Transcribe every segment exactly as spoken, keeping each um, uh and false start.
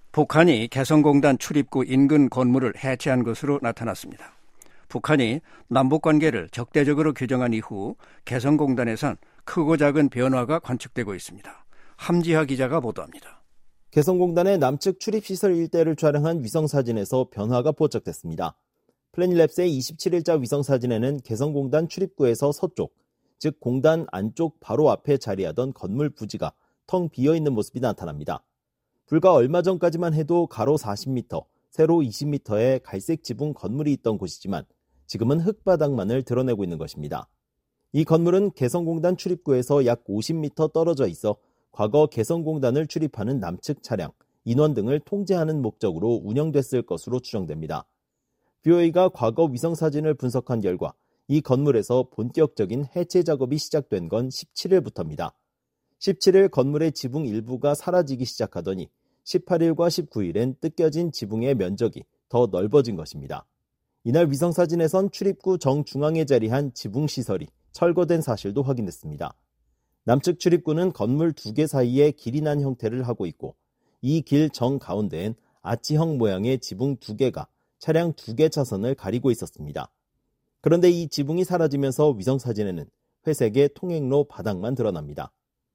북한이 개성공단 출입구 인근 건물을 해체한 것으로 나타났습니다. 북한이 남북관계를 적대적으로 규정한 이후 개성공단에선 크고 작은 변화가 관측되고 있습니다. 함지하 기자가 보도합니다. 개성공단의 남측 출입시설 일대를 촬영한 위성사진에서 변화가 포착됐습니다. 플래닛랩스의 이십칠일자 위성사진에는 개성공단 출입구에서 서쪽, 즉 공단 안쪽 바로 앞에 자리하던 건물 부지가 텅 비어있는 모습이 나타납니다. 불과 얼마 전까지만 해도 가로 사십 미터, 세로 이십 미터의 갈색 지붕 건물이 있던 곳이지만 지금은 흙바닥만을 드러내고 있는 것입니다. 이 건물은 개성공단 출입구에서 약 오십 미터 떨어져 있어 과거 개성공단을 출입하는 남측 차량, 인원 등을 통제하는 목적으로 운영됐을 것으로 추정됩니다. 비오에이가 과거 위성사진을 분석한 결과 이 건물에서 본격적인 해체 작업이 시작된 건 십칠일부터입니다. 십칠일 건물의 지붕 일부가 사라지기 시작하더니 십팔일과 십구일엔 뜯겨진 지붕의 면적이 더 넓어진 것입니다. 이날 위성사진에선 출입구 정중앙에 자리한 지붕시설이 철거된 사실도 확인됐습니다. 남측 출입구는 건물 두 개 사이에 길이 난 형태를 하고 있고 이 길 정가운데엔 아치형 모양의 지붕 두 개가 차량 두 개 차선을 가리고 있었습니다. 그런데 이 지붕이 사라지면서 위성사진에는 회색의 통행로 바닥만 드러납니다.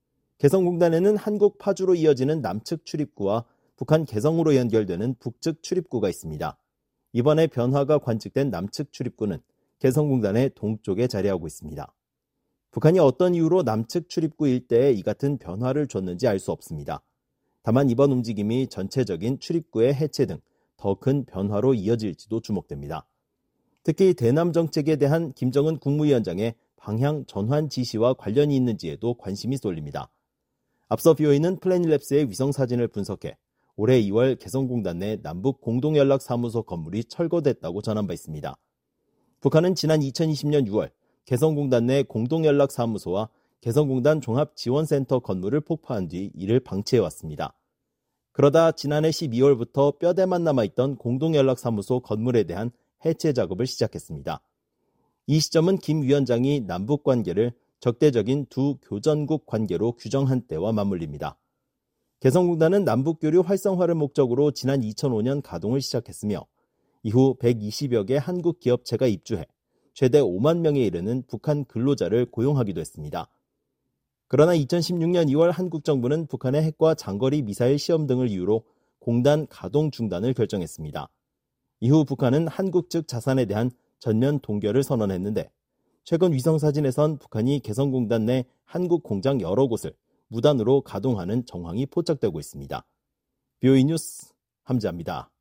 개성공단에는 한국 파주로 이어지는 남측 출입구와 북한 개성으로 연결되는 북측 출입구가 있습니다. 이번에 변화가 관측된 남측 출입구는 개성공단의 동쪽에 자리하고 있습니다. 북한이 어떤 이유로 남측 출입구 일대에 이 같은 변화를 줬는지 알 수 없습니다. 다만 이번 움직임이 전체적인 출입구의 해체 등 더 큰 변화로 이어질지도 주목됩니다. 특히 대남 정책에 대한 김정은 국무위원장의 방향 전환 지시와 관련이 있는지에도 관심이 쏠립니다. 앞서 비오에이는 플래닛랩스의 위성사진을 분석해 올해 이월 개성공단 내 남북 공동연락사무소 건물이 철거됐다고 전한 바 있습니다. 북한은 지난 이천이십년 유월 개성공단 내 공동연락사무소와 개성공단 종합지원센터 건물을 폭파한 뒤 이를 방치해왔습니다. 그러다 지난해 십이월부터 뼈대만 남아있던 공동연락사무소 건물에 대한 해체 작업을 시작했습니다. 이 시점은 김 위원장이 남북관계를 적대적인 두 교전국 관계로 규정한 때와 맞물립니다. 개성공단은 남북교류 활성화를 목적으로 지난 이천오년 가동을 시작했으며 이후 백이십여 개 한국 기업체가 입주해 최대 오만 명에 이르는 북한 근로자를 고용하기도 했습니다. 그러나 이천십육년 이월 한국 정부는 북한의 핵과 장거리 미사일 시험 등을 이유로 공단 가동 중단을 결정했습니다. 이후 북한은 한국 측 자산에 대한 전면 동결을 선언했는데 최근 위성사진에선 북한이 개성공단 내 한국 공장 여러 곳을 무단으로 가동하는 정황이 포착되고 있습니다. 비오에이 뉴스 함지아입니다.